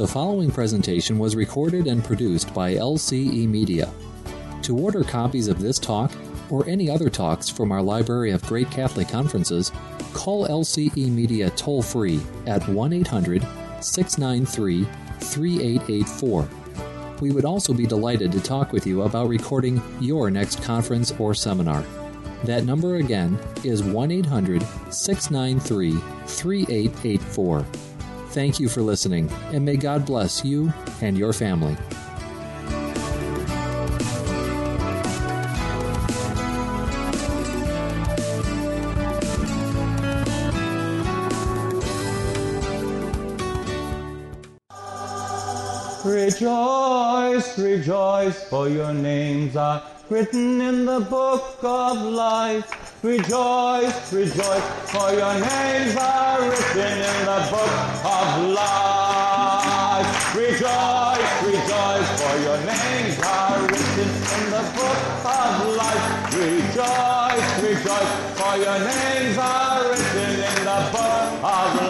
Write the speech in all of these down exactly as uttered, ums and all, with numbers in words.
The following presentation was recorded and produced by L C E Media. To order copies of this talk or any other talks from our Library of Great Catholic Conferences, call L C E Media toll-free at one eight hundred, six nine three, three eight eight four. We would also be delighted to talk with you about recording your next conference or seminar. That number again is one eight hundred, six nine three, three eight eight four. Thank you for listening, and may God bless you and your family. Rejoice, rejoice, for your names are written in the book of life. Rejoice, rejoice, for your names are written in the book of life. Rejoice, rejoice, for your names are written in the book of life. Rejoice, rejoice, for your names are written in the book of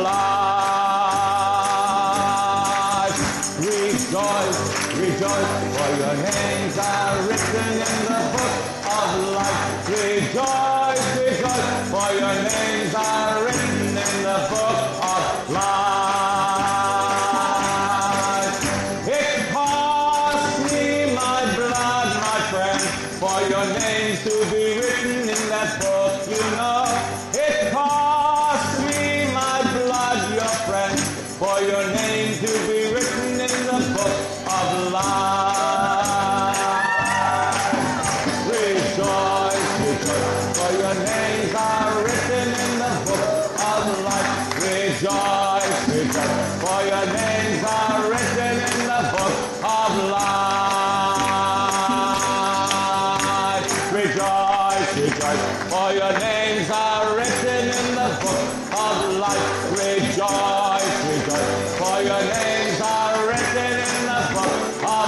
life. Rejoice, rejoice, for your names are written in the book of life. Rejoice, rejoice, for your names are written in the book of life. It cost me my blood, my friend, for your names to be written in that book, you know. It cost me my blood, your friend, for your name to be written in the book of life. Rejoice, rejoice, for your names are written in the book of life. Rejoice, rejoice, for your names are written in the book of life. Rejoice, rejoice, for your names are written in the book of life. Rejoice, rejoice, for your names are written in the book of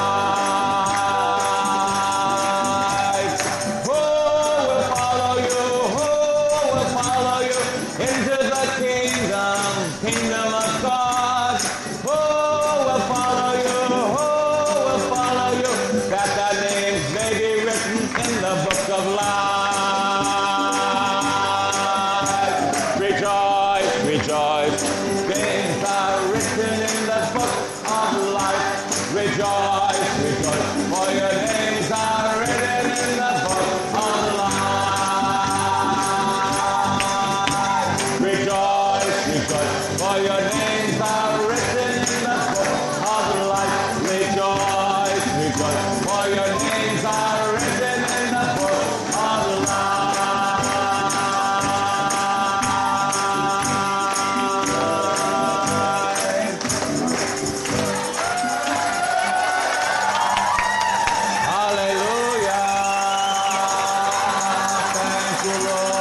life. Who will follow you? Who will follow you into the kingdom, kingdom of God? Who will follow you? Who will follow you? That their names may be written in the book of life. Rejoice, rejoice, names are written in the book of life. Rejoice, rejoice, for your names are written in the book of life. Rejoice, rejoice, for your names are written in the book of life. Rejoice, rejoice, for your names are written in the book of life. Hallelujah. Thank you,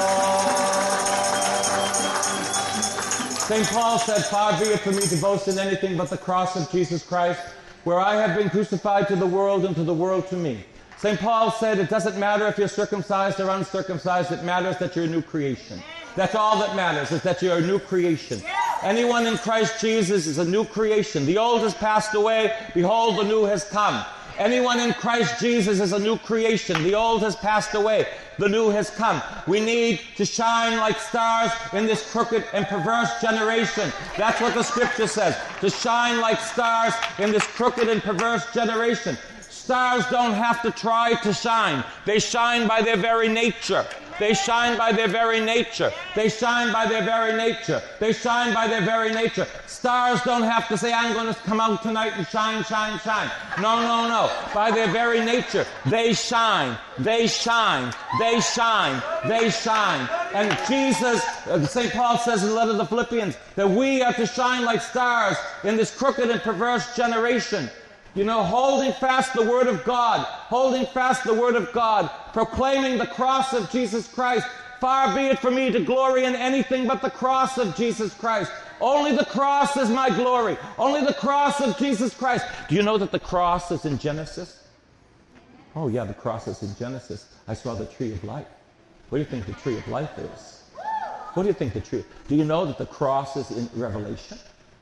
Lord. Saint Paul said, far be it from me to boast in anything but the cross of Jesus Christ, where I have been crucified to the world and to the world to me. Saint Paul said, it doesn't matter if you're circumcised or uncircumcised, it matters that you're a new creation. That's all that matters, is that you're a new creation. Anyone in Christ Jesus is a new creation. The old has passed away, behold, the new has come. Anyone in Christ Jesus is a new creation. The old has passed away, the new has come. We need to shine like stars in this crooked and perverse generation. That's what the scripture says, to shine like stars in this crooked and perverse generation. Stars don't have to try to shine. They shine by their very nature. They shine by their very nature. They shine by their very nature. They shine by their very nature. Stars don't have to say, I'm going to come out tonight and shine, shine, shine. No, no, no. By their very nature, they shine. They shine. They shine. They shine. And Jesus, uh, Saint Paul says in the letter to the Philippians, that we are to shine like stars in this crooked and perverse generation. You know, holding fast the Word of God, holding fast the Word of God, proclaiming the cross of Jesus Christ. Far be it from me to glory in anything but the cross of Jesus Christ. Only the cross is my glory. Only the cross of Jesus Christ. Do you know that the cross is in Genesis? Oh yeah, the cross is in Genesis. I saw the tree of life. What do you think the tree of life is? What do you think the tree? Do you know that the cross is in Revelation?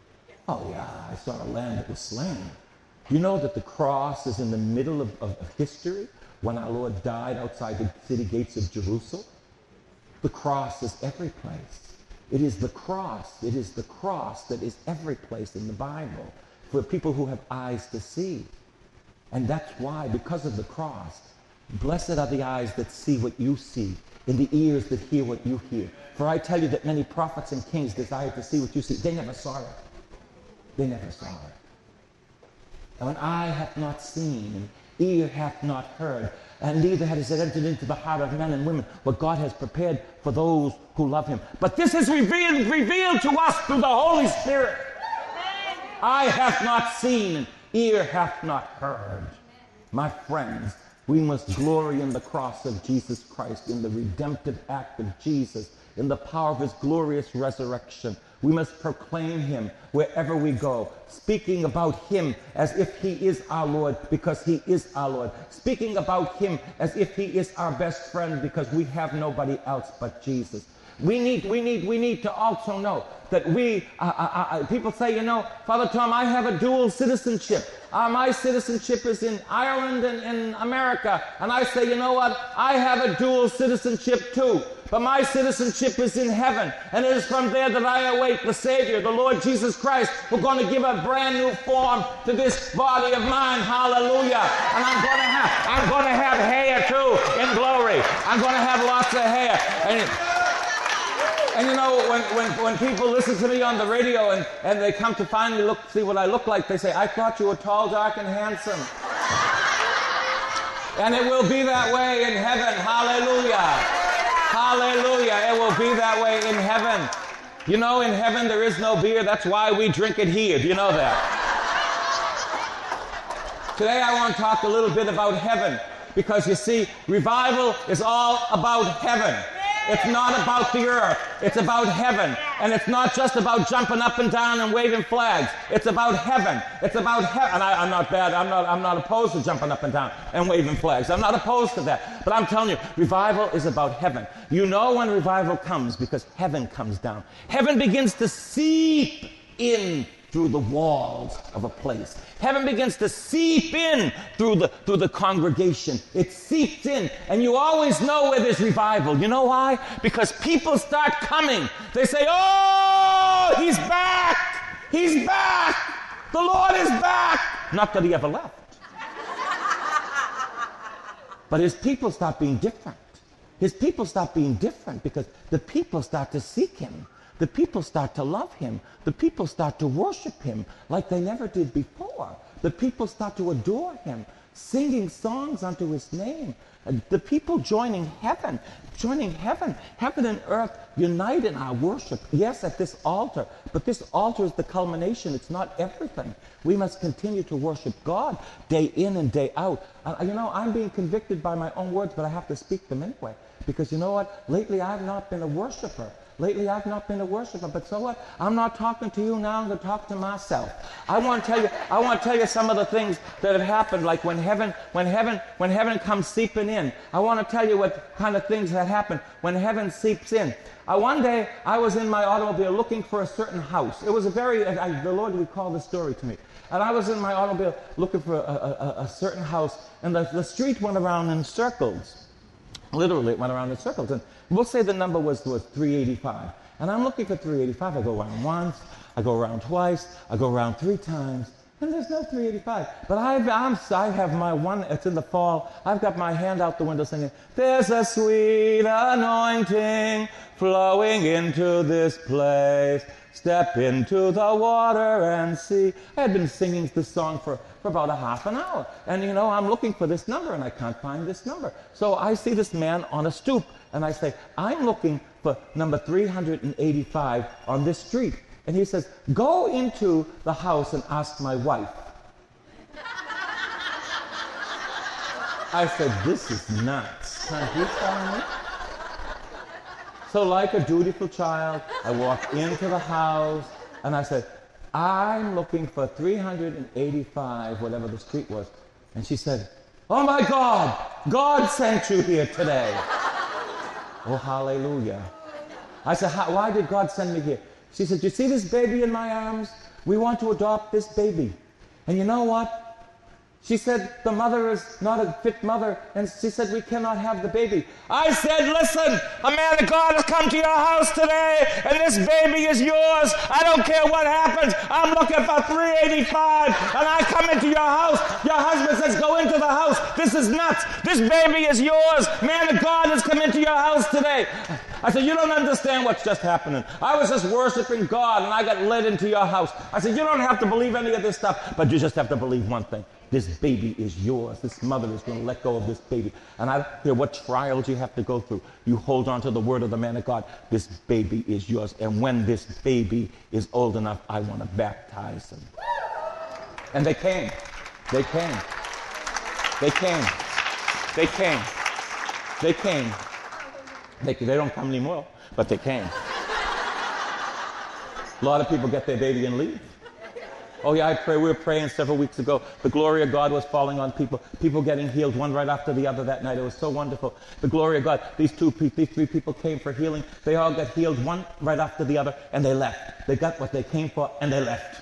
Oh, yeah, I saw a lamb that was slain. You know that the cross is in the middle of, of, of history when our Lord died outside the city gates of Jerusalem? The cross is every place. It is the cross. It is the cross that is every place in the Bible for people who have eyes to see. And that's why, because of the cross, blessed are the eyes that see what you see, and the ears that hear what you hear. For I tell you that many prophets and kings desired to see what you see. They never saw it. They never saw it. And eye hath not seen, and ear hath not heard, and neither has it entered into the heart of men and women what God has prepared for those who love him. But this is revealed, revealed to us through the Holy Spirit. Eye hath not seen, and ear hath not heard. My friends, we must glory in the cross of Jesus Christ, in the redemptive act of Jesus, in the power of his glorious resurrection. We must proclaim him wherever we go, speaking about him as if he is our Lord, because he is our Lord. Speaking about him as if he is our best friend, because we have nobody else but Jesus. We need, we need, we need to also know that we, uh, uh, uh, people say, you know, Father Tom, I have a dual citizenship. Uh, my citizenship is in Ireland and in America. And I say, you know what? I have a dual citizenship too. But my citizenship is in heaven. And it is from there that I await the Savior, the Lord Jesus Christ, who's going to give a brand new form to this body of mine. Hallelujah. And I'm going to have, I'm going to have hair too in glory. I'm going to have lots of hair. And, And you know, when, when, when people listen to me on the radio and, and they come to finally look, see what I look like, they say, I thought you were tall, dark, and handsome. And it will be that way in heaven. Hallelujah. Hallelujah. It will be that way in heaven. You know, in heaven there is no beer. That's why we drink it here. Do you know that? Today I want to talk a little bit about heaven. Because you see, revival is all about heaven. It's not about the earth. It's about heaven. And it's not just about jumping up and down and waving flags. It's about heaven. It's about heaven. And I, I'm not bad. I'm not, I'm not opposed to jumping up and down and waving flags. I'm not opposed to that. But I'm telling you, revival is about heaven. You know when revival comes because heaven comes down. Heaven begins to seep in through the walls of a place. Heaven begins to seep in through the, through the congregation. It seeps in, and you always know where there's revival. You know why? Because people start coming. They say, oh, he's back! He's back! The Lord is back! Not that he ever left. But his people start being different. His people start being different because the people start to seek him. The people start to love him. The people start to worship him like they never did before. The people start to adore him, singing songs unto his name. And the people joining heaven, joining heaven, heaven and earth unite in our worship. Yes, at this altar, but this altar is the culmination. It's not everything. We must continue to worship God day in and day out. Uh, you know, I'm being convicted by my own words, but I have to speak them anyway. Because you know what? Lately, I've not been a worshiper. Lately, I've not been a worshiper, but so what? I'm not talking to you now, I'm going to talk to myself. I want to tell you, I want to tell you some of the things that have happened, like when heaven, when heaven, when heaven comes seeping in. I want to tell you what kind of things that happen when heaven seeps in. Uh, one day, I was in my automobile looking for a certain house. It was a very, I, the Lord recalled the story to me. And I was in my automobile looking for a, a, a certain house, and the, the street went around in circles. Literally, it went around in circles. And we'll say the number was, was three eighty-five. And I'm looking for three eighty-five. I go around once, I go around twice, I go around three times, and there's no three eighty-five. But I, I'm, I have my one, it's in the fall, I've got my hand out the window singing, there's a sweet anointing flowing into this place. Step into the water and see. I had been singing this song for, for about a half an hour. And, you know, I'm looking for this number, and I can't find this number. So I see this man on a stoop, and I say, I'm looking for number three eighty-five on this street. And he says, go into the house and ask my wife. I said, this is nuts. Can you tell me? So like a dutiful child, I walked into the house, and I said, I'm looking for three eighty-five, whatever the street was. And she said, oh my God, God sent you here today. Oh, hallelujah. I said, why did God send me here? She said, you see this baby in my arms? We want to adopt this baby. And you know what? She said the mother is not a fit mother, and she said we cannot have the baby. I said, listen, a man of God has come to your house today, and this baby is yours. I don't care what happens. I'm looking for three eighty-five, and I come into your house. Your husband says, go into the house. This is nuts. This baby is yours. Man of God has come into your house today. I said, you don't understand what's just happening. I was just worshiping God, and I got led into your house. I said, you don't have to believe any of this stuff, but you just have to believe one thing. This baby is yours. This mother is going to let go of this baby. And I don't care what trials you have to go through. You hold on to the word of the man of God. This baby is yours. And when this baby is old enough, I want to baptize him. And they came. They came. They came. They came. They came. They, they don't come anymore, but they came. A lot of people get their baby and leave. Oh yeah, I pray. We were praying several weeks ago. The glory of God was falling on people. People getting healed one right after the other that night. It was so wonderful. The glory of God. These two, these three people came for healing. They all got healed one right after the other, and they left. They got what they came for, and they left.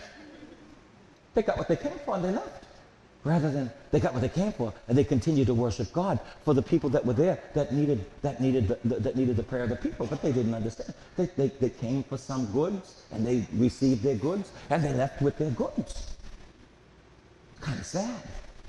They got what they came for, and they left. Rather than they got what they came for, and they continued to worship God for the people that were there that needed that needed the, the, that needed the prayer of the people, but they didn't understand. They, they they came for some goods, and they received their goods, and they left with their goods. Kind of sad.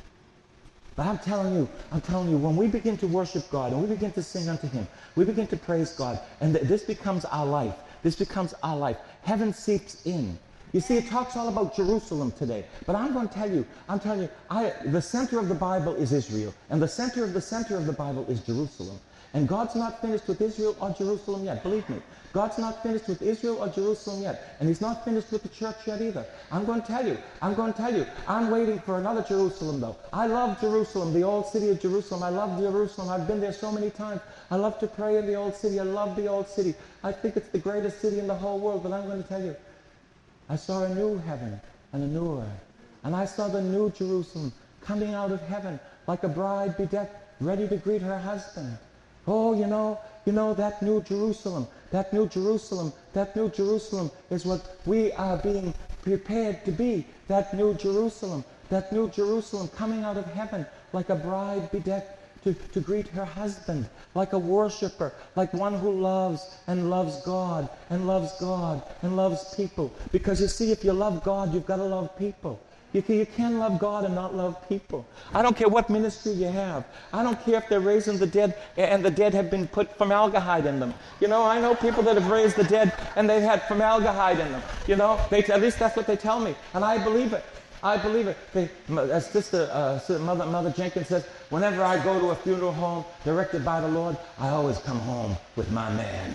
But I'm telling you, I'm telling you, when we begin to worship God and we begin to sing unto Him, we begin to praise God, and th- this becomes our life. This becomes our life. Heaven seeps in. You see, it talks all about Jerusalem today. But I'm going to tell you, I'm telling you, I, the center of the Bible is Israel. And the center of the center of the Bible is Jerusalem. And God's not finished with Israel or Jerusalem yet. Believe me. God's not finished with Israel or Jerusalem yet. And He's not finished with the church yet either. I'm going to tell you. I'm going to tell you. I'm waiting for another Jerusalem, though. I love Jerusalem, the old city of Jerusalem. I love Jerusalem. I've been there so many times. I love to pray in the old city. I love the old city. I think it's the greatest city in the whole world. But I'm going to tell you, I saw a new heaven and a new earth. And I saw the new Jerusalem coming out of heaven like a bride bedecked, ready to greet her husband. Oh, you know, you know, that new Jerusalem, that new Jerusalem, that new Jerusalem is what we are being prepared to be. That new Jerusalem, that new Jerusalem coming out of heaven like a bride bedecked to, to greet her husband, like a worshiper, like one who loves and loves God and loves God and loves people. Because you see, if you love God, you've got to love people. You can, you can't love God and not love people. I don't care what ministry you have. I don't care if they're raising the dead and the dead have been put formaldehyde in them. You know, I know people that have raised the dead and they've had formaldehyde in them. You know, they, at least that's what they tell me. And I believe it. I believe it. They, as Sister, uh, Mother, Mother Jenkins says, whenever I go to a funeral home directed by the Lord, I always come home with my man.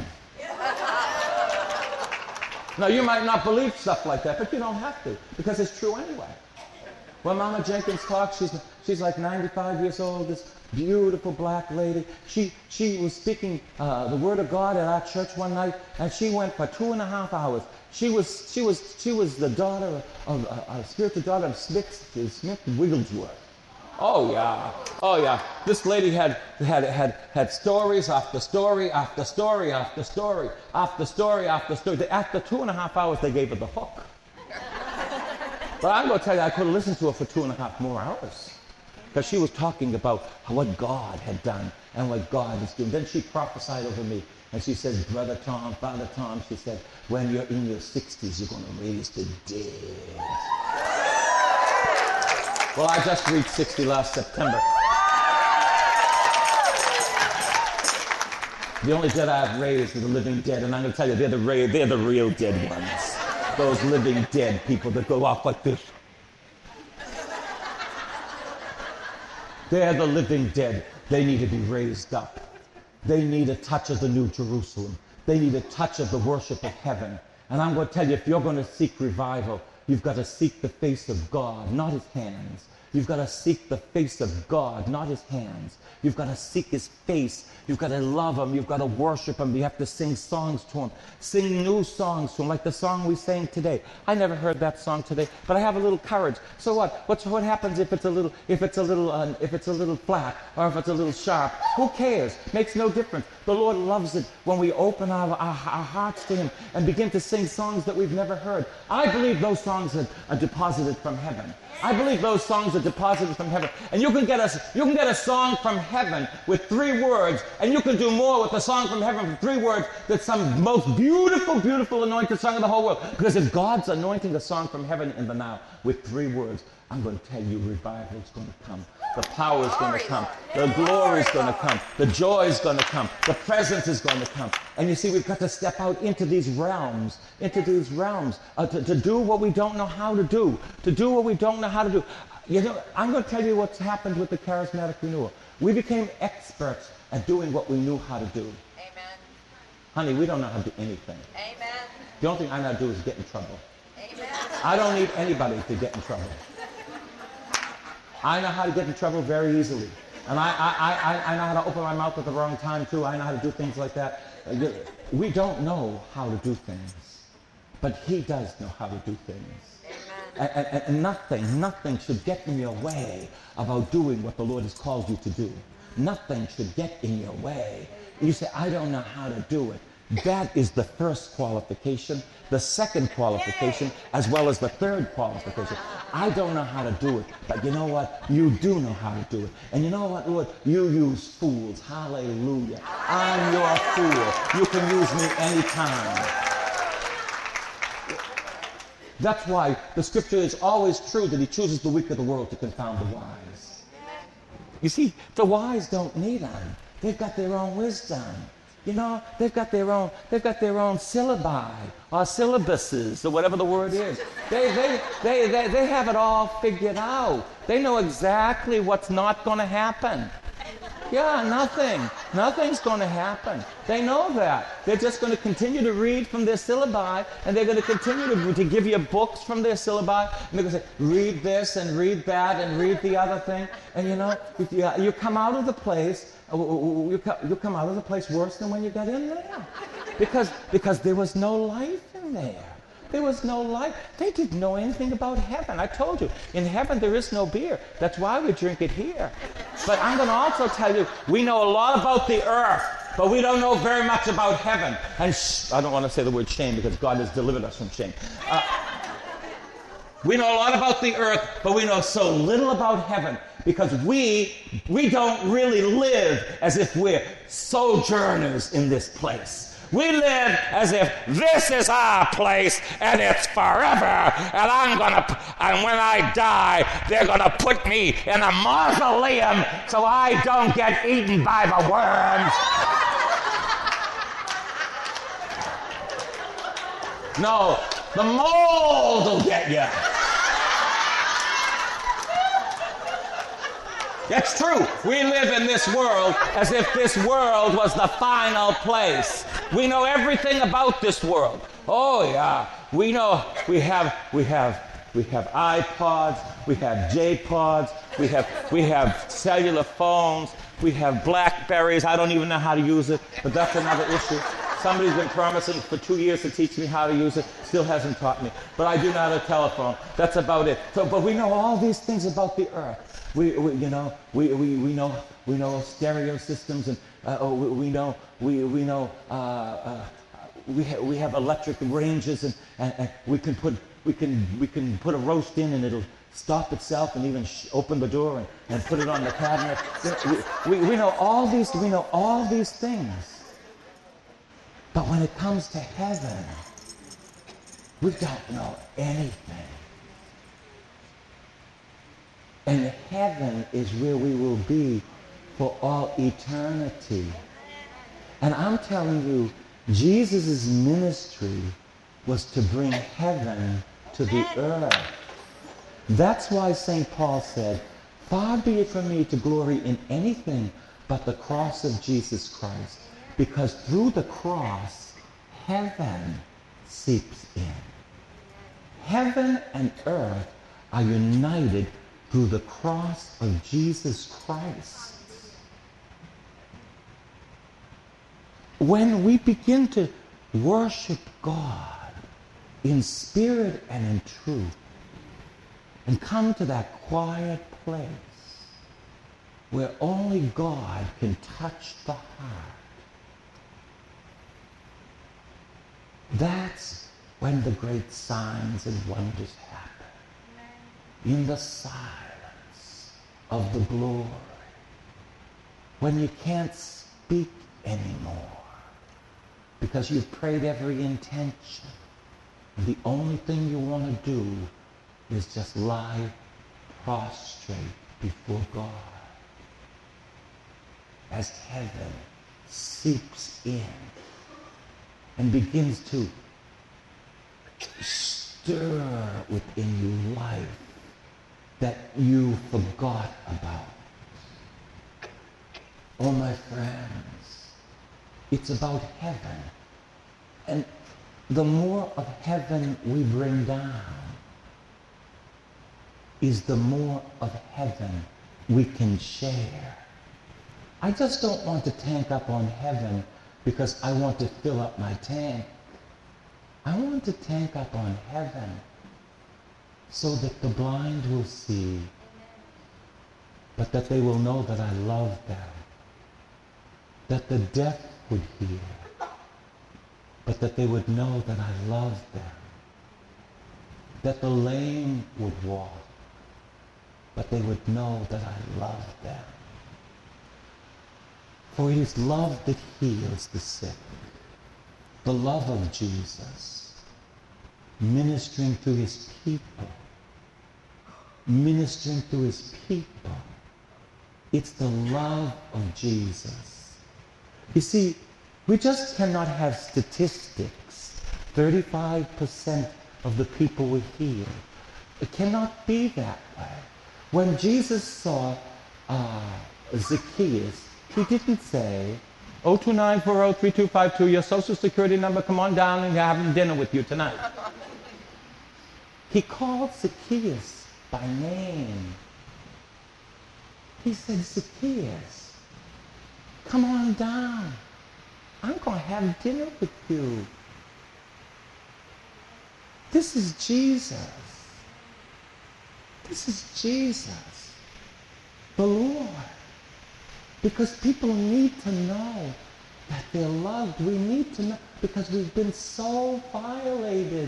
Now, you might not believe stuff like that, but you don't have to, because it's true anyway. When Mama Jenkins talks, she's, she's like ninety-five years old, this beautiful black lady. She, she was speaking uh, the Word of God at our church one night, and she went for two and a half hours. She was, she was, she was the daughter of, uh, a spiritual daughter of Smith, Smith Wigglesworth. Oh yeah, oh yeah. This lady had, had, had, had stories after story after story after story after story after story. After two and a half hours, they gave her the hook. But I'm going to tell you, I could have listened to her for two and a half more hours. Because she was talking about what God had done and what God is doing. Then she prophesied over me. And she said, Brother Tom, Father Tom, she said, when you're in your sixties, you're going to raise the dead. Well, I just reached sixty last September. The only dead I've raised are the living dead. And I'm going to tell you, they're the, ra- they're the real dead ones. Those living dead people that go off like this. They're the living dead. They need to be raised up. They need a touch of the New Jerusalem. They need a touch of the worship of heaven. And I'm going to tell you, if you're going to seek revival, you've got to seek the face of God, not His hands. You've got to seek the face of God, not his hands. You've got to seek his face. You've got to love him. You've got to worship him. You have to sing songs to him. Sing new songs to him, like the song we sang today. I never heard that song today, but I have a little courage. So what? What's, what happens if it's a little, if it's a little, uh, if it's a little flat, or if it's a little sharp? Who cares? Makes no difference. The Lord loves it when we open our, our, our hearts to him and begin to sing songs that we've never heard. I believe those songs are, are deposited from heaven. I believe those songs are deposited from heaven. And you can get a, you can get a song from heaven with three words, and you can do more with a song from heaven with three words than some most beautiful, beautiful anointed song in the whole world. Because if God's anointing a song from heaven in the now with three words, I'm going to tell you, revival is going to come. The power is going to come. The glory is going to come. The joy is going to come. The presence is going to come. And you see, we've got to step out into these realms, into these realms, uh, to, to do what we don't know how to do, to do what we don't know how to do. You know, I'm going to tell you what's happened with the charismatic renewal. We became experts at doing what we knew how to do. Amen. Honey, we don't know how to do anything. Amen. The only thing I know how to do is get in trouble. Amen. I don't need anybody to get in trouble. I know how to get in trouble very easily. And I, I, I, I know how to open my mouth at the wrong time, too. I know how to do things like that. We don't know how to do things. But he does know how to do things. And, and, and nothing, nothing should get in your way about doing what the Lord has called you to do. Nothing should get in your way. You say, I don't know how to do it. That is the first qualification, the second qualification, as well as the third qualification. I don't know how to do it, but you know what? You do know how to do it. And you know what, Lord? You use fools. Hallelujah. I'm your fool. You can use me anytime. That's why the scripture is always true that he chooses the weak of the world to confound the wise. You see, the wise don't need them. They've got their own wisdom. You know, they've got their own, they've got their own syllabi or syllabuses or whatever the word is. They, they, they, they, they have it all figured out. They know exactly what's not going to happen. Yeah, nothing. Nothing's going to happen. They know that. They're just going to continue to read from their syllabi, and they're going to continue to, to give you books from their syllabi, and they're going to say, read this and read that and read the other thing. And you know, you, you come out of the place, you come out of the place worse than when you got in there. Because, because there was no life in there. There was no life. They didn't know anything about heaven. I told you, in heaven there is no beer. That's why we drink it here. But I'm going to also tell you, we know a lot about the earth, but we don't know very much about heaven. And sh- I don't want to say the word shame because God has delivered us from shame. Uh, we know a lot about the earth, but we know so little about heaven because we, we don't really live as if we're sojourners in this place. We live as if this is our place and it's forever. And I'm gonna, and when I die, they're gonna put me in a mausoleum so I don't get eaten by the worms. No, the mold will get you. That's true. We live in this world as if this world was the final place. We know everything about this world. Oh yeah, we know. We have, we have, we have iPods. We have J-Pods. We have, we have cellular phones. We have Blackberries. I don't even know how to use it, but that's another issue. Somebody's been promising for two years to teach me how to use it. Still hasn't taught me. But I do know how to telephone. That's about it. So, but we know all these things about the earth. We, we you know, we, we, we know, we know stereo systems, and uh, oh, we, we know, we, we know, uh, uh, we, ha- we have electric ranges, and, and, and we can put, we can, we can put a roast in, and it'll stop itself, and even sh- open the door and, and put it on the cabinet. We, we, we know all these, we know all these things. But when it comes to heaven, we don't know anything. And heaven is where we will be for all eternity. And I'm telling you, Jesus' ministry was to bring heaven to the earth. That's why Saint Paul said, far be it from me to glory in anything but the cross of Jesus Christ. Because through the cross, heaven seeps in. Heaven and earth are united through the cross of Jesus Christ. When we begin to worship God in spirit and in truth, and come to that quiet place where only God can touch the heart, that's when the great signs and wonders happen. In the silence of the glory, when you can't speak anymore because you've prayed every intention, and the only thing you want to do is just lie prostrate before God as heaven seeps in and begins to stir within you life that you forgot about. Oh, my friends, it's about heaven. And the more of heaven we bring down, is the more of heaven we can share. I just don't want to tank up on heaven because I want to fill up my tank. I want to tank up on heaven so that the blind will see, but that they will know that I love them. That the deaf would hear, but that they would know that I love them. That the lame would walk, but they would know that I love them. For it is love that heals the sick. The love of Jesus, ministering to his people. Ministering to his people. It's the love of Jesus. You see, we just cannot have statistics. thirty-five percent of the people were healed. It cannot be that way. When Jesus saw uh, Zacchaeus, he didn't say, oh two nine four zero three two five two, your social security number, come on down and you're having dinner with you tonight. He called Zacchaeus by name. He said, Zacchaeus, come on down. I'm going to have dinner with you. This is Jesus. This is Jesus, the Lord. Because people need to know that they're loved. We need to know, because we've been so violated.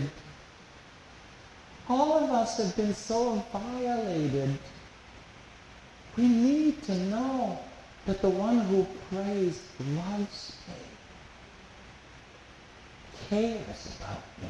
All of us have been so violated. We need to know that the one who prays loves me, cares about me,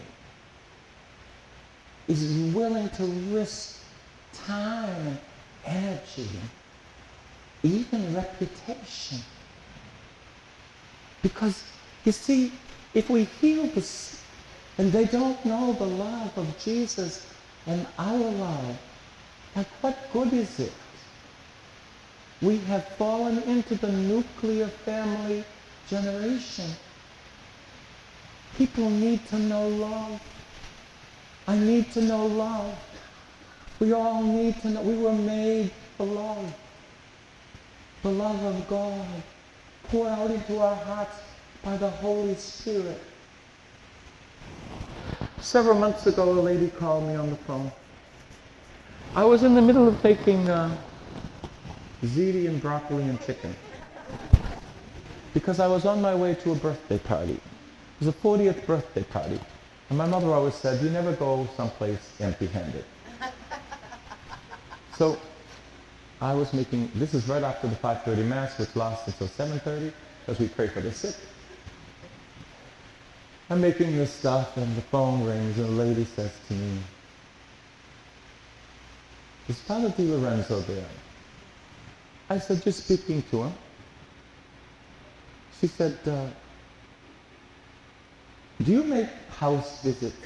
is willing to risk time and energy, even reputation. Because, you see, if we heal the sick and they don't know the love of Jesus and our love, like what good is it? We have fallen into the nuclear family generation. People need to know love. I need to know love. We all need to know. We were made for love. The love of God poured out into our hearts by the Holy Spirit. Several months ago, a lady called me on the phone. I was in the middle of making uh, ziti and broccoli and chicken because I was on my way to a birthday party. It was a fortieth birthday party. And my mother always said, you never go someplace empty-handed. So I was making, this is right after the five thirty Mass, which lasts until seven thirty, because we pray for the sick. I'm making this stuff, and the phone rings, and a lady says to me, is Father Di Lorenzo there? I said, you're speaking to him. She said, uh, do you make house visits?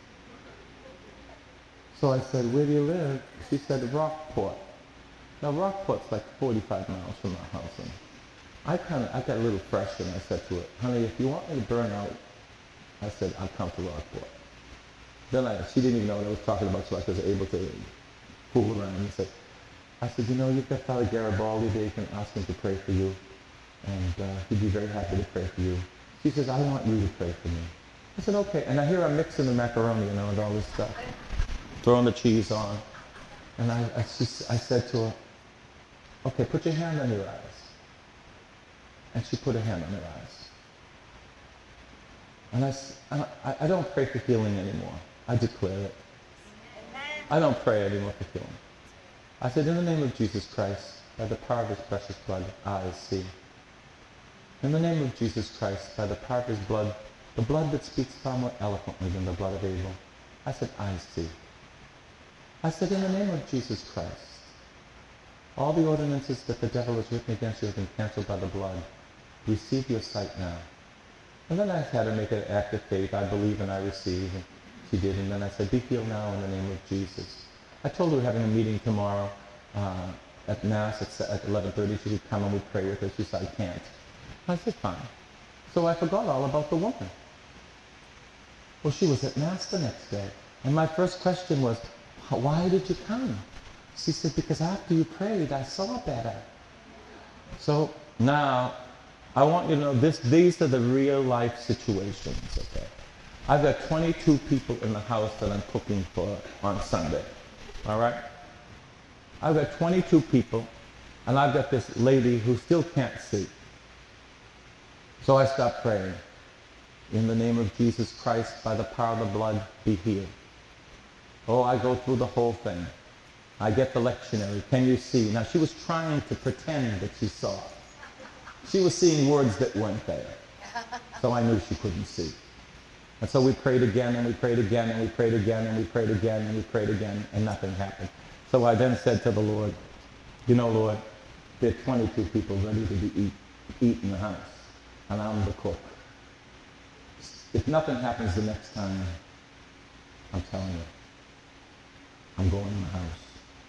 So I said, where do you live? She said, Rockport. Now Rockport's like forty-five miles from our house. And I kind of, I got a little fresh, and I said to her, honey, if you want me to burn out, I said, I'll come to Rockport. Then I, she didn't even know what I was talking about, so I was able to fool around and say, I said, you know, you've got Father Garibaldi there, you can ask him to pray for you, and uh, he'd be very happy to pray for you. She says, I want you to pray for me. I said, okay. And I hear her mixing the macaroni, you know, and all this stuff, throwing the cheese on. And I, I, just, I said to her, okay, put your hand on your eyes. And she put her hand on her eyes. And I, I, I don't pray for healing anymore. I declare it. I don't pray anymore for healing. I said, in the name of Jesus Christ, by the power of his precious blood, eyes see. In the name of Jesus Christ, by the power of his blood, the blood that speaks far more eloquently than the blood of Abel, I said, eyes see. I said, in the name of Jesus Christ, all the ordinances that the devil has written against you have been canceled by the blood. Receive your sight now. And then I had her make an act of faith. I believe and I receive. And she did. And then I said, be healed now in the name of Jesus. I told her we're having a meeting tomorrow uh, at Mass at eleven thirty. She would come and we'd pray with her. She said, I can't. I said, fine. So I forgot all about the woman. Well, she was at Mass the next day. And my first question was, why did you come? She said, because after you prayed, I saw better. So now, I want you to know this, these are the real life situations, okay? I've got twenty-two people in the house that I'm cooking for on Sunday, all right? I've got twenty-two people, and I've got this lady who still can't see. So I stopped praying. In the name of Jesus Christ, by the power of the blood, be healed. Oh, I go through the whole thing. I get the lectionary. Can you see? Now, she was trying to pretend that she saw. She was seeing words that weren't there. So I knew she couldn't see. And so we prayed again, and we prayed again, and we prayed again, and we prayed again, and we prayed again, and nothing happened. So I then said to the Lord, you know, Lord, there are twenty-two people ready to be eat, eat in the house, and I'm the cook. If nothing happens the next time, I'm telling you, I'm going in the house.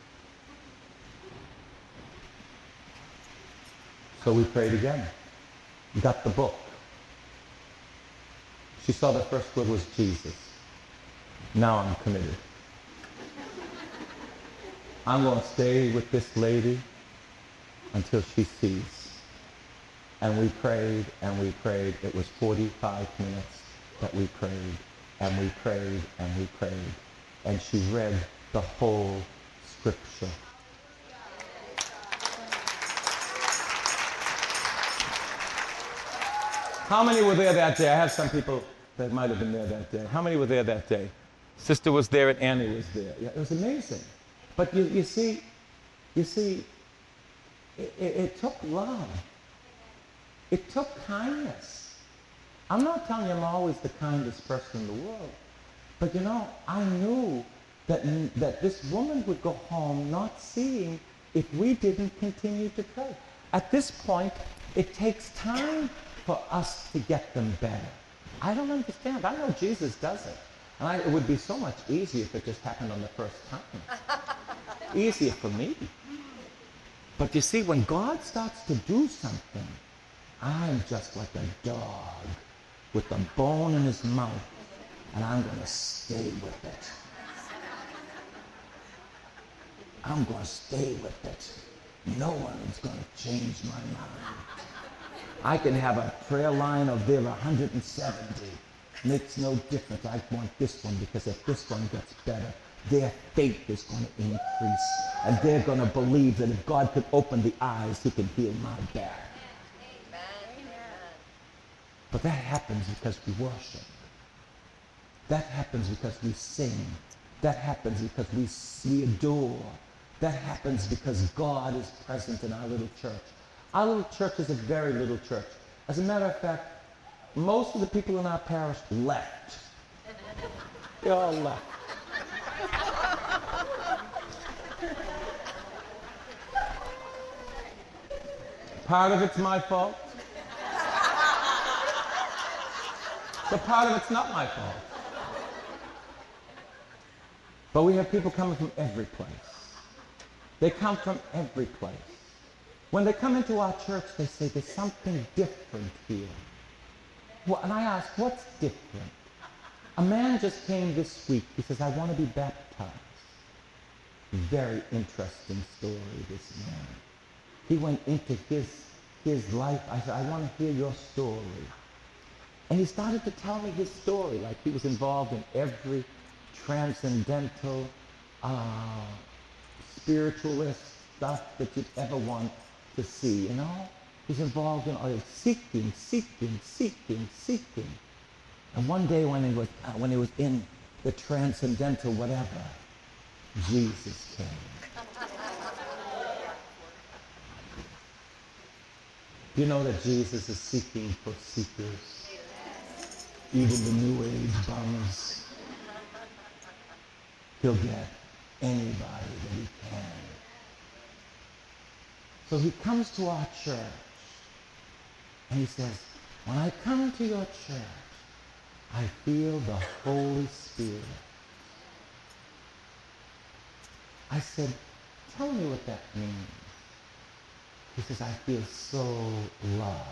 So we prayed again. Got the book. She saw the first word was Jesus. Now I'm committed. I'm going to stay with this lady until she sees. And we prayed and we prayed. It was forty-five minutes that we prayed and we prayed and we prayed. And she read the whole scripture. How many were there that day? I have some people that might have been there that day. How many were there that day? Sister was there and Annie was there. Yeah, it was amazing. But you, you see, you see, it, it, it took love. It took kindness. I'm not telling you I'm always the kindest person in the world. But you know, I knew that, that this woman would go home not seeing if we didn't continue to pray. At this point, it takes time for us to get them better. I don't understand. I know Jesus does it. And I, it would be so much easier if it just happened on the first time. Easier for me. But you see, when God starts to do something, I'm just like a dog with a bone in his mouth, and I'm going to stay with it. I'm going to stay with it. No one's going to change my mind. I can have a prayer line of there one hundred seventy. Makes no difference. I want this one because if this one gets better, their faith is going to increase. And they're going to believe that if God could open the eyes, he can heal my back. Amen. But that happens because we worship. That happens because we sing. That happens because we, we adore. That happens because God is present in our little church. Our little church is a very little church. As a matter of fact, most of the people in our parish left. They all left. Part of it's my fault. But part of it's not my fault. But we have people coming from every place. They come from every place. When they come into our church, they say, there's something different here. Well, and I ask, what's different? A man just came this week. He says, I want to be baptized. Very interesting story, this man. He went into his, his life. I said, I want to hear your story. And he started to tell me his story, like he was involved in every transcendental, uh, spiritualist stuff that you'd ever want to see, you know? He's involved in uh, seeking, seeking, seeking, seeking. And one day when he was, uh, when he was in the transcendental whatever, Jesus came. You know that Jesus is seeking for seekers. Even the New Age bums. He'll get anybody that he can. So he comes to our church and he says, when I come to your church, I feel the Holy Spirit. I said, tell me what that means. He says, I feel so loved.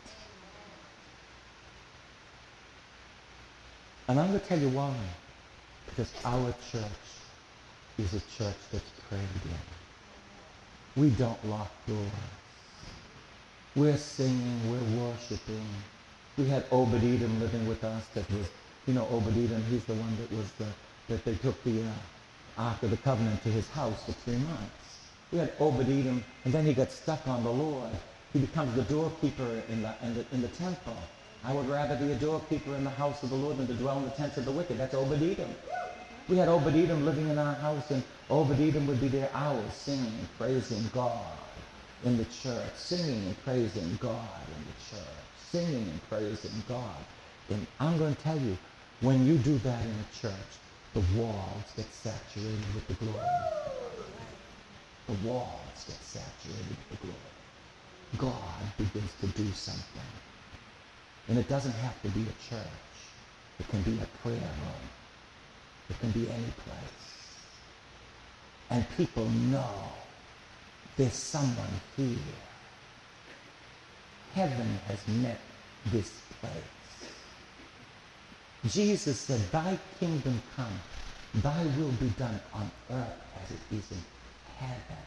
And I'm going to tell you why. Because our church is a church that's prayed in. We don't lock doors. We're singing, we're worshiping. We had Obed-Edom living with us that was, you know, Obed-Edom, he's the one that was the, that they took the uh, Ark of the Covenant to his house for three months. We had Obed-Edom, and then he got stuck on the Lord. He becomes the doorkeeper in the, in the, in the temple. I would rather be a doorkeeper in the house of the Lord than to dwell in the tents of the wicked. That's Obed-Edom. We had Obed-Edom living in our house, and Obed-Edom would be there hours singing and praising God in the church, singing and praising God in the church, singing and praising God. And I'm going to tell you, when you do that in a church, the walls get saturated with the glory. The walls get saturated with the glory. God begins to do something. And it doesn't have to be a church. It can be a prayer room. It can be any place. And people know there's someone here. Heaven has met this place. Jesus said, thy kingdom come, thy will be done on earth as it is in heaven.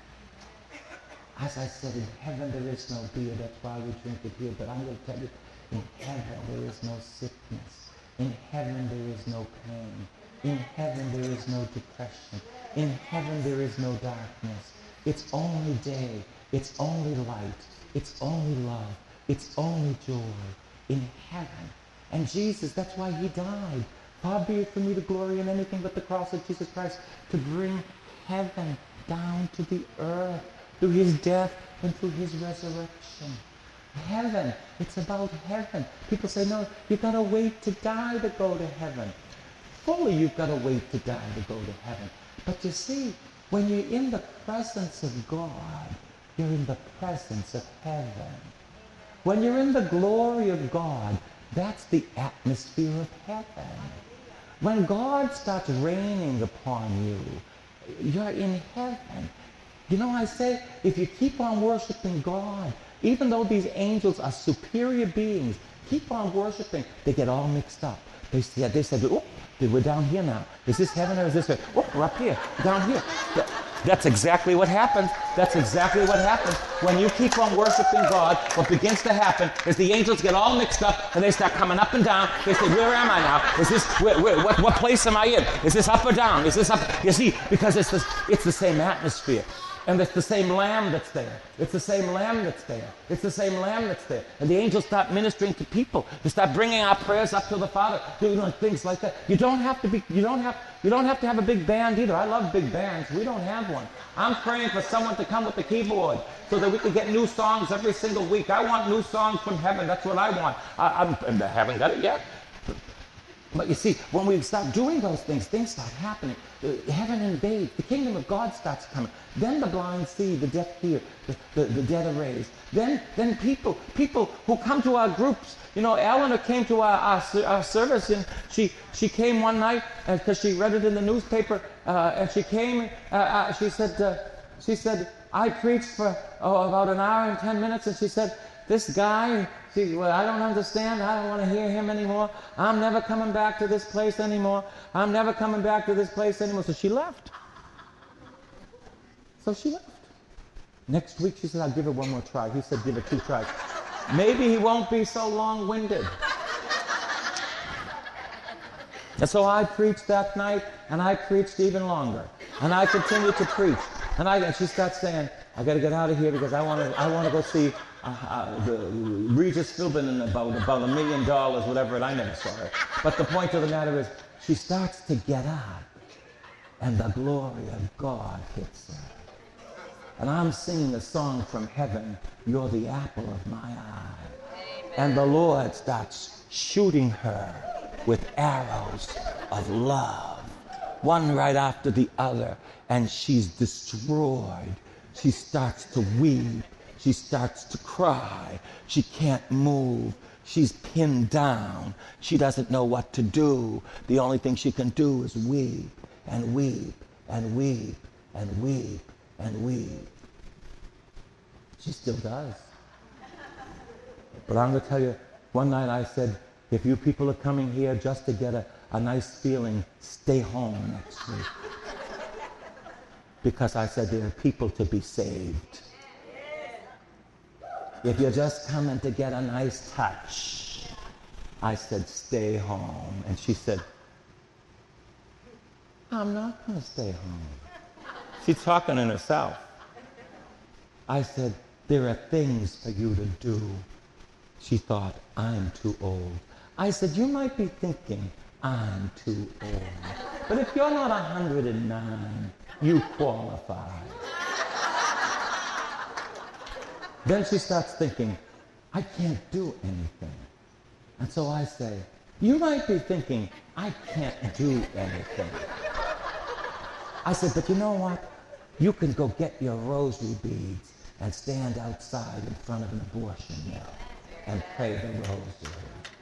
As I said, in heaven there is no beer, that's why we drink it here. But I'm going to tell you, in heaven there is no sickness. In heaven there is no pain. In heaven there is no depression. In heaven there is no darkness. It's only day. It's only light. It's only love. It's only joy in heaven. And Jesus, that's why he died. Far be it from me to glory in anything but the cross of Jesus Christ, to bring heaven down to the earth through his death and through his resurrection. Heaven. It's about heaven. People say, no, you've got to wait to die to go to heaven. Fully you've got to wait to die to go to heaven. But you see, when you're in the presence of God, you're in the presence of heaven. When you're in the glory of God, that's the atmosphere of heaven. When God starts raining upon you, you're in heaven. You know, I say, if you keep on worshiping God, even though these angels are superior beings, keep on worshiping, they get all mixed up. They said, they said, oh, we're down here now. Is this heaven or is this? Oh, we're up here, down here. That's exactly what happens. That's exactly what happens. When you keep on worshiping God, what begins to happen is the angels get all mixed up and they start coming up and down. They say, where am I now? Is this, where, where, what, what place am I in? Is this up or down? Is this up? You see, because it's, this, it's the same atmosphere. And it's the same lamb that's there. It's the same lamb that's there. It's the same lamb that's there. And the angels start ministering to people. They start bringing our prayers up to the Father. You know, things like that. You don't have to be. You don't have. You don't have to have a big band either. I love big bands. We don't have one. I'm praying for someone to come with the keyboard so that we can get new songs every single week. I want new songs from heaven. That's what I want. I, I'm, I haven't got it yet. But you see, when we start doing those things, things start happening. Uh, heaven invades. The kingdom of God starts coming. Then the blind see, the deaf hear, the, the, the dead are raised. Then, then people, people who come to our groups. You know, Eleanor came to our, our, our service, and she, she came one night because she read it in the newspaper, uh, and she came. Uh, uh, she said, uh, she said, I preached for oh, about an hour and ten minutes, and she said, this guy. See, well, I don't understand. I don't want to hear him anymore. I'm never coming back to this place anymore. I'm never coming back to this place anymore. So she left. So she left. Next week, she said, I'll give it one more try. He said, give it two tries. Maybe he won't be so long-winded. And so I preached that night, and I preached even longer. And I continued to preach. And, I, and she starts saying, I got to get out of here because I want to I want to go see uh, uh, the Regis Philbin in about, about a million dollars, whatever, and I never saw her. But the point of the matter is, she starts to get up, and the glory of God hits her. And I'm singing a song from heaven, you're the apple of my eye. And the Lord starts shooting her with arrows of love, one right after the other, and she's destroyed. She starts to weep. She starts to cry. She can't move. She's pinned down. She doesn't know what to do. The only thing she can do is weep and weep and weep and weep and weep. She still does. But I'm going to tell you, one night I said, if you people are coming here just to get a, a nice feeling, stay home next week. Because I said there are people to be saved. If you're just coming to get a nice touch, I said, stay home. And she said, I'm not going to stay home. She's talking in herself. I said, there are things for you to do. She thought, I'm too old. I said, you might be thinking, I'm too old. But if you're not one hundred nine, you qualify. Then she starts thinking, I can't do anything. And so I say, you might be thinking, I can't do anything. I said, but you know what? You can go get your rosary beads and stand outside in front of an abortion mill and pray the rosary.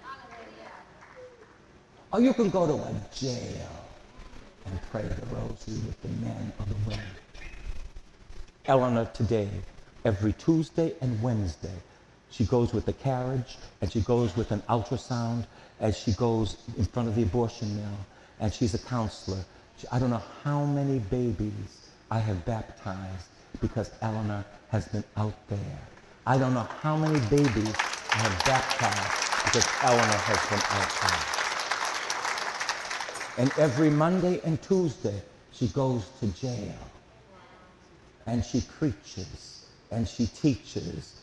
Or you can go to a jail and pray the rosary with the men or the women. Eleanor today, every Tuesday and Wednesday, she goes with the carriage and she goes with an ultrasound as she goes in front of the abortion mill, and she's a counselor. She, I don't know how many babies I have baptized because Eleanor has been out there. I don't know how many babies I have baptized because Eleanor has been out there. And every Monday and Tuesday, she goes to jail. And she preaches. And she teaches.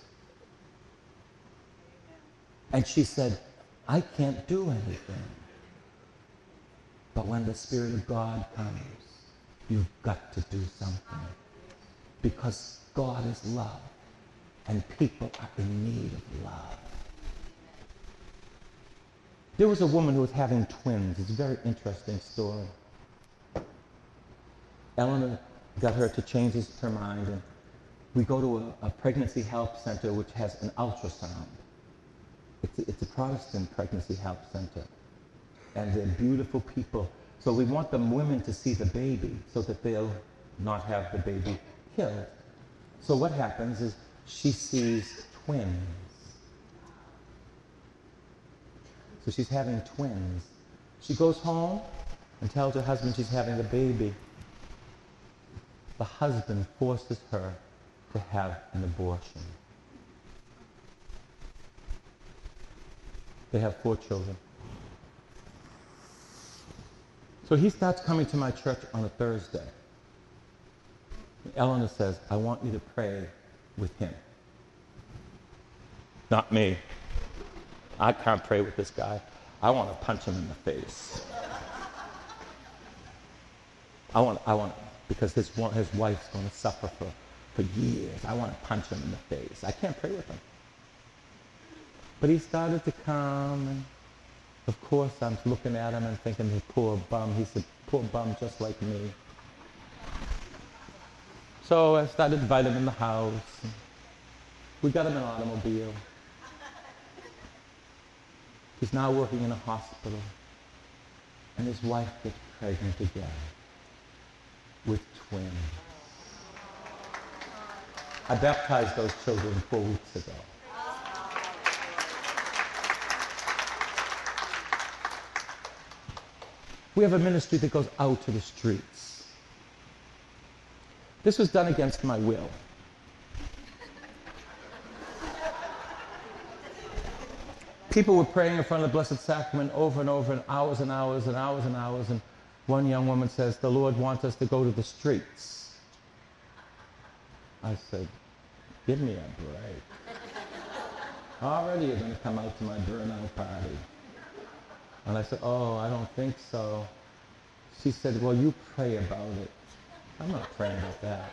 And she said, I can't do anything. But when the Spirit of God comes, you've got to do something. Because God is love. And people are in need of love. There was a woman who was having twins. It's a very interesting story. Eleanor got her to change her mind, and we go to a, a pregnancy help center which has an ultrasound. It's a, it's a Protestant pregnancy help center, and they're beautiful people. So we want the women to see the baby so that they'll not have the baby killed. So what happens is she sees twins. So she's having twins. She goes home and tells her husband she's having a baby. The husband forces her to have an abortion. They have four children. So he starts coming to my church on a Thursday. Eleanor says, I want you to pray with him. Not me. I can't pray with this guy. I want to punch him in the face. I want, I want, because his, his wife's going to suffer for, for years. I want to punch him in the face. I can't pray with him. But he started to come, and of course I'm looking at him and thinking, the poor bum. He's a poor bum just like me. So I started to invite him in the house. We got him an automobile. He's now working in a hospital, and his wife gets pregnant again with twins. I baptized those children four weeks ago. We have a ministry that goes out to the streets. This was done against my will. People were praying in front of the Blessed Sacrament over and over and hours and hours and hours and hours. And one young woman says, the Lord wants us to go to the streets. I said, give me a break. Already you're going to come out to my burnout party. And I said, oh, I don't think so. She said, well, you pray about it. I'm not praying about that.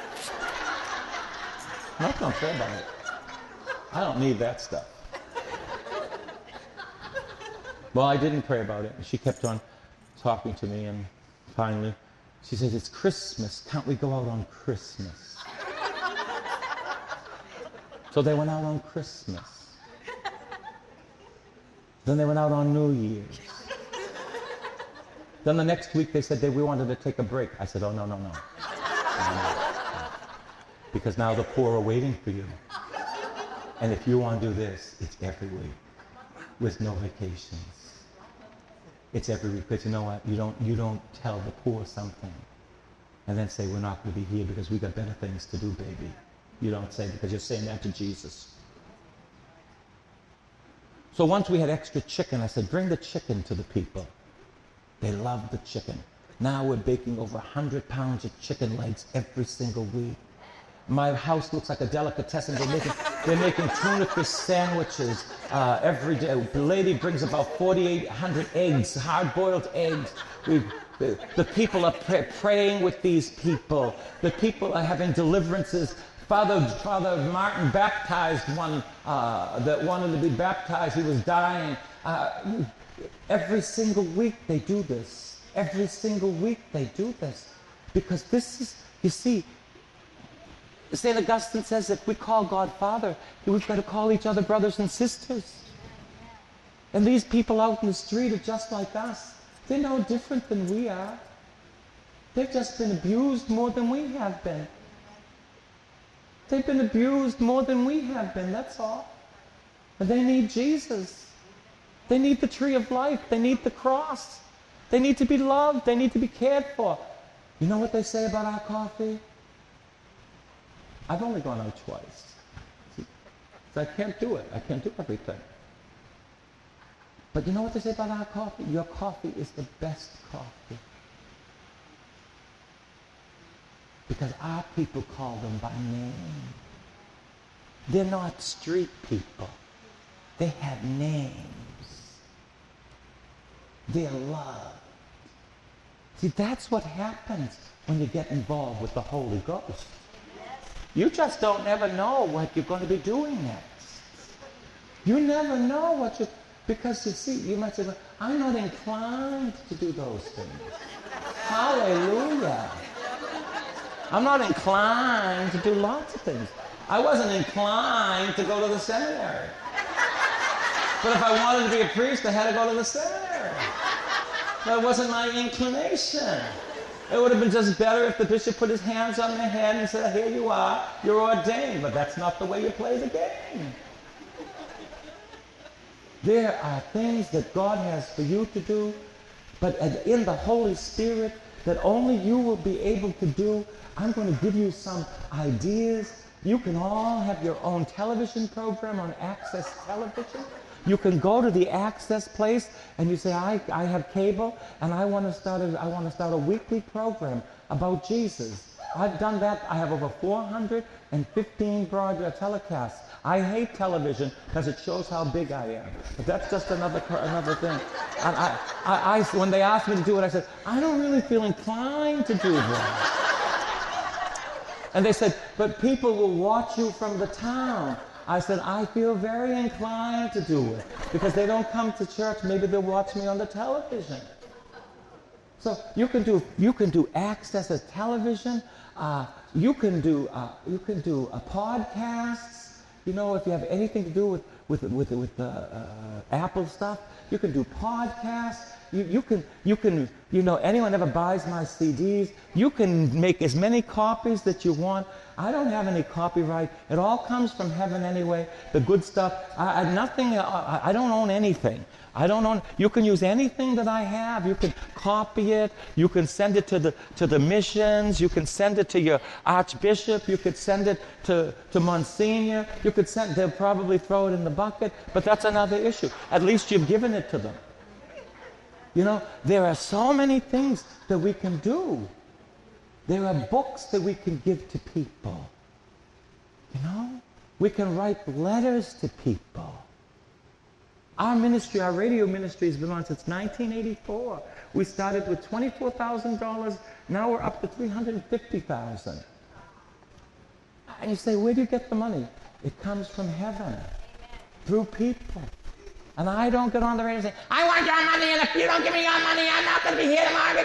I'm not going to pray about it. I don't need that stuff. Well, I didn't pray about it. She kept on talking to me, and finally, she said, it's Christmas. Can't we go out on Christmas? So they went out on Christmas. Then they went out on New Year's. Then the next week they said they we wanted to take a break. I said, oh, no, no, no. no, no. Because now the poor are waiting for you. And if you want to do this, it's every week with no vacations. It's every week, because you know what? You don't, you don't tell the poor something and then say, we're not going to be here because we got better things to do, baby. You don't say, because you're saying that to Jesus. So once we had extra chicken, I said, bring the chicken to the people. They loved the chicken. Now we're baking over one hundred pounds of chicken legs every single week. My house looks like a delicatessen. They're making, they're making tuna fish sandwiches uh, every day. The lady brings about forty-eight hundred eggs, hard-boiled eggs. We, the, the people are pray, praying with these people. The people are having deliverances. Father, Father Martin baptized one uh, that wanted to be baptized. He was dying. Uh, every single week they do this. Every single week they do this. Because this is, you see, Saint Augustine says if we call God Father, we've got to call each other brothers and sisters. And these people out in the street are just like us. They're no different than we are. They've just been abused more than we have been. They've been abused more than we have been, that's all. And they need Jesus. They need the tree of life. They need the cross. They need to be loved. They need to be cared for. You know what they say about our coffee? I've only gone out twice. So I can't do it. I can't do everything. But you know what they say about our coffee? Your coffee is the best coffee. Because our people call them by name. They're not street people. They have names. They're loved. See, that's what happens when you get involved with the Holy Ghost. You just don't never know what you're going to be doing next. You never know what you... Because you see, you might say, well, I'm not inclined to do those things. Hallelujah. I'm not inclined to do lots of things. I wasn't inclined to go to the seminary. But if I wanted to be a priest, I had to go to the seminary. That wasn't my inclination. It would have been just better if the bishop put his hands on my head and said, here you are, you're ordained. But that's not the way you play the game. There are things that God has for you to do, but in the Holy Spirit that only you will be able to do. I'm going to give you some ideas. You can all have your own television program on Access Television. You can go to the Access place and you say, I, I have cable and I want to start a, I want to start a weekly program about Jesus. I've done that. I have over four hundred fifteen broad telecasts. I hate television because it shows how big I am. But that's just another another thing. And I, I, I, when they asked me to do it, I said, I don't really feel inclined to do that. And they said, but people will watch you from the town. I said, I feel very inclined to do it. Because they don't come to church, maybe they'll watch me on the television. So you can do you can do Access as television. Uh, you can do uh, you can do uh, podcasts. You know, if you have anything to do with with with with uh, uh, Apple stuff, you can do podcasts. You, you can you can you know anyone ever buys my C Ds, you can make as many copies that you want. I don't have any copyright. It all comes from heaven anyway. The good stuff. I, I nothing. I, I don't own anything. I don't own. You can use anything that I have. You can copy it. You can send it to the to the missions. You can send it to your archbishop. You could send it to to Monsignor. You could send. They'll probably throw it in the bucket. But that's another issue. At least you've given it to them. You know, there are so many things that we can do. There are books that we can give to people. You know, we can write letters to people. Our ministry, our radio ministry, has been on since nineteen eighty-four. We started with twenty-four thousand dollars. Now we're up to three hundred fifty thousand dollars. And you say, where do you get the money? It comes from heaven. Amen. Through people. And I don't get on the radio and say, I want your money, and if you don't give me your money, I'm not going to be here tomorrow.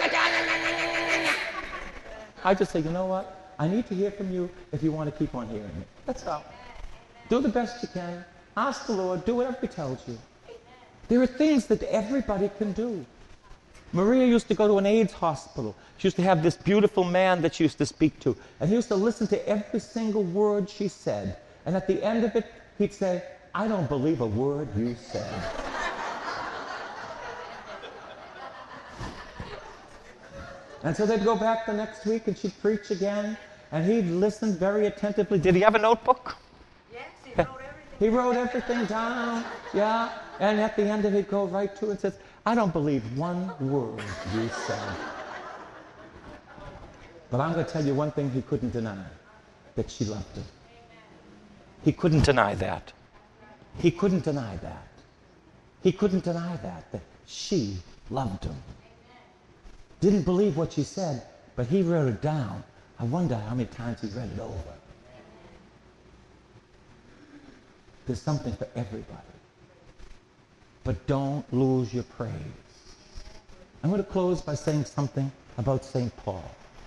I just say, you know what? I need to hear from you if you want to keep on hearing me. That's all. Do the best you can. Ask the Lord. Do whatever He tells you. There are things that everybody can do. Maria used to go to an AIDS hospital. She used to have this beautiful man that she used to speak to. And he used to listen to every single word she said. And at the end of it, he'd say, I don't believe a word you said. And so they'd go back the next week and she'd preach again. And he'd listen very attentively. Did he have a notebook? Yes, he wrote everything. He wrote everything down. Yeah. And at the end of it, he'd go right to it and says, I don't believe one word you said. But I'm going to tell you one thing he couldn't deny, that she loved him. He couldn't deny that. He couldn't deny that. He couldn't deny that, that she loved him. Didn't believe what she said, but he wrote it down. I wonder how many times he read it over. There's something for everybody. But don't lose your praise. I'm going to close by saying something about Saint Paul.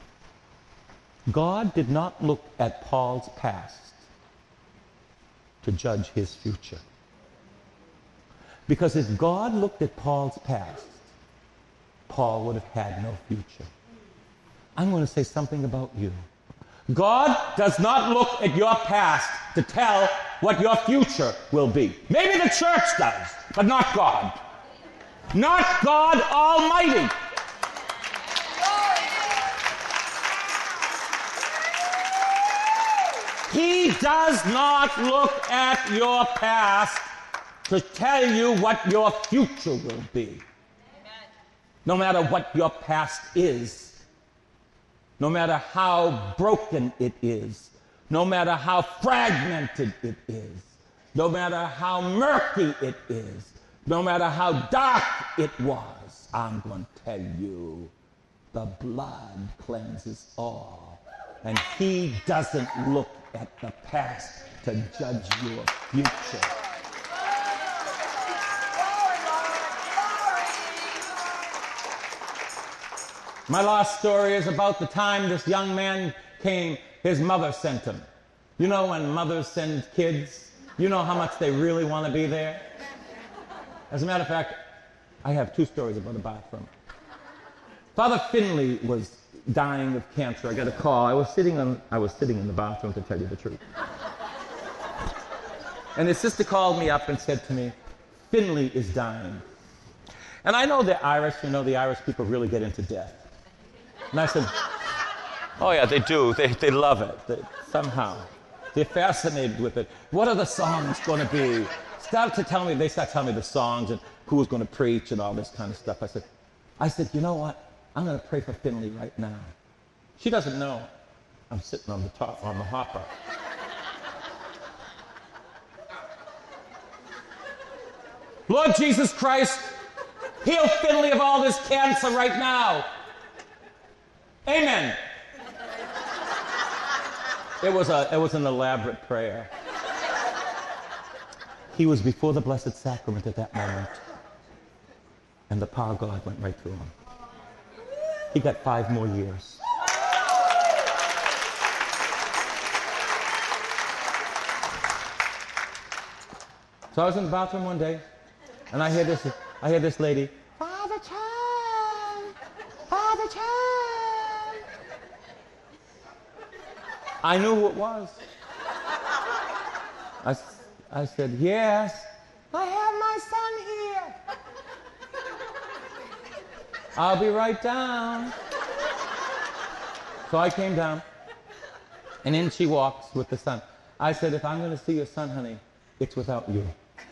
God did not look at Paul's past to judge his future. Because if God looked at Paul's past, Paul would have had no future. I'm going to say something about you. God does not look at your past to tell what your future will be. Maybe the church does, but not God. Not God Almighty. He does not look at your past to tell you what your future will be. No matter what your past is, no matter how broken it is, no matter how fragmented it is, no matter how murky it is, no matter how dark it was, I'm going to tell you, the blood cleanses all. And He doesn't look at the past to judge your future. My last story is about the time this young man came, his mother sent him. You know when mothers send kids, you know how much they really want to be there? As a matter of fact, I have two stories about a bathroom. Father Finley was dying of cancer. I got a call. I was sitting on, I was sitting in the bathroom, to tell you the truth. And his sister called me up and said to me, Finley is dying. And I know the Irish, you know, the Irish people really get into death. And I said, oh yeah, they do. They, they love it. They, somehow. They're fascinated with it. What are the songs going to be? Start to tell me, they start telling me the songs and who's going to preach and all this kind of stuff. I said, I said, you know what? I'm going to pray for Finley right now. She doesn't know I'm sitting on the top, on the hopper. Lord Jesus Christ, heal Finley of all this cancer right now. Amen. It was a, it was an elaborate prayer. He was before the Blessed Sacrament at that moment. And the power of God went right through him. He got five more years. So I was in the bathroom one day, and I hear this, I hear this lady, Father Chan, Father Chan. I knew who it was. I, I said, yes, I have my son here. I'll be right down. So I came down, and in she walks with the son. I said, if I'm going to see your son, honey, it's without you.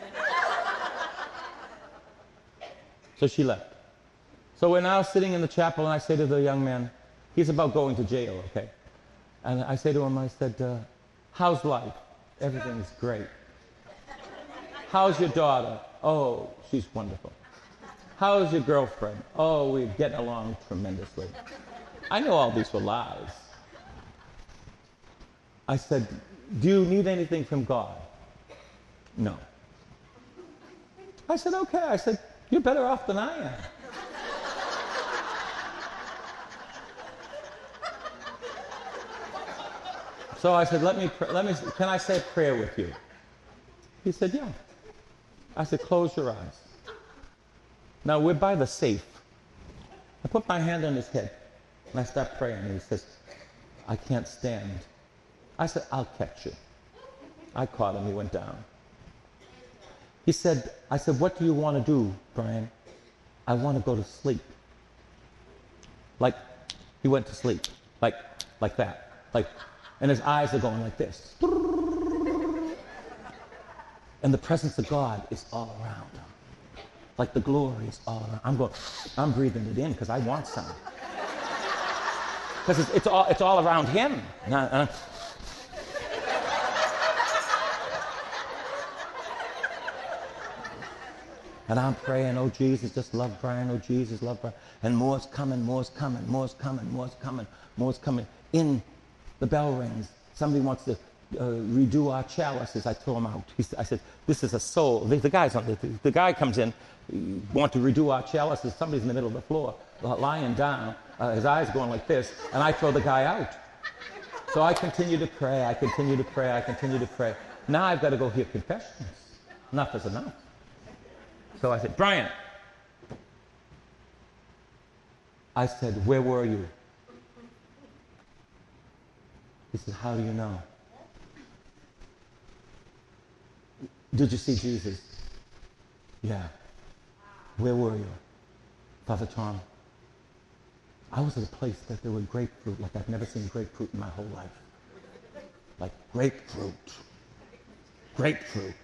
So she left. So we're now sitting in the chapel, and I say to the young man, he's about going to jail, okay? And I say to him, I said, uh, how's life? Everything's great. How's your daughter? Oh, she's wonderful. How's your girlfriend? Oh, we're getting along tremendously. I know all these were lies. I said, do you need anything from God? No. I said, okay. I said, you're better off than I am. So I said, let me, pr- let me, can I say a prayer with you? He said, yeah. I said, close your eyes. Now we're by the safe. I put my hand on his head, and I start praying, and he says, I can't stand. I said, I'll catch you. I caught him, he went down. He said, I said, what do you want to do, Brian? I want to go to sleep. Like, he went to sleep. Like, like that. Like, and his eyes are going like this. And the presence of God is all around him. Like the glory is all around. I'm going, I'm breathing it in because I want some. Because it's, it's, all, it's all around him. And, I, and, I, and I'm praying, oh Jesus, just love Brian, oh Jesus, love Brian. And more's coming, more's coming, more's coming, more's coming, more's coming. In the bell rings. Somebody wants to uh, redo our chalices. I throw them out. He, I said, this is a soul. The, the, guy's on, the, the guy comes in, want to redo our chalices. Somebody's in the middle of the floor, uh, lying down, uh, his eyes going like this, and I throw the guy out. So I continue to pray, I continue to pray, I continue to pray. Now I've got to go hear confessions. Enough is enough. So I said, Brian. I said, where were you? He said, how do you know? Did you see Jesus? Yeah. Where were you? Father Tom. I was at a place that there were grapefruit like I've never seen grapefruit in my whole life. Like grapefruit. Grapefruit.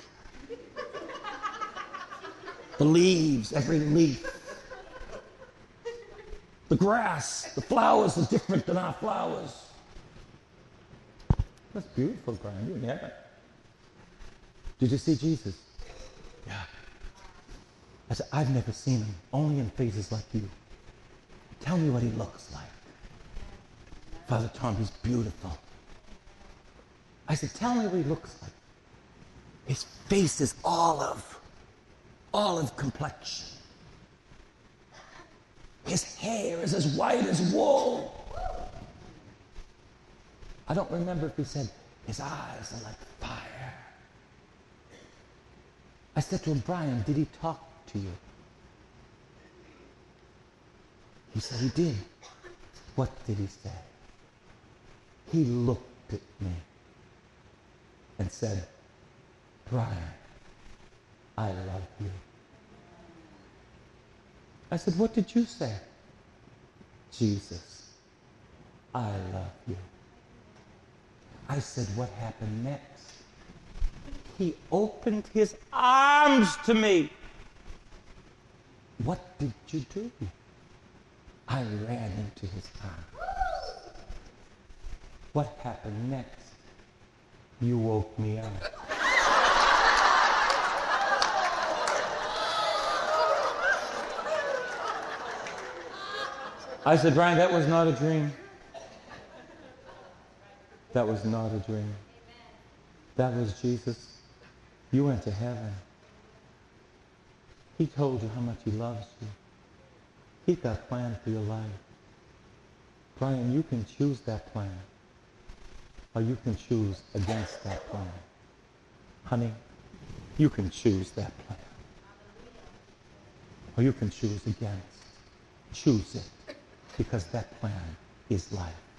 The leaves, every leaf. The grass, the flowers are different than our flowers. That's beautiful, Brian. You're in heaven. Did you see Jesus? Yeah. I said, I've never seen him, only in faces like you. Tell me what he looks like. Father Tom, he's beautiful. I said, tell me what he looks like. His face is olive. Olive complexion. His hair is as white as wool. I don't remember if he said, his eyes are like fire. I said to him, Brian, did he talk to you? He said he did. What did he say? He looked at me and said, Brian, I love you. I said, what did you say? Jesus, I love you. I said, what happened next? He opened his arms to me. What did you do? I ran into his arms. What happened next? You woke me up. I said, Brian, that was not a dream. That was not a dream. That was Jesus. You went to heaven. He told you how much he loves you. He's got a plan for your life. Brian, you can choose that plan, or you can choose against that plan. Honey, you can choose that plan, or you can choose against. Choose it, because that plan is life.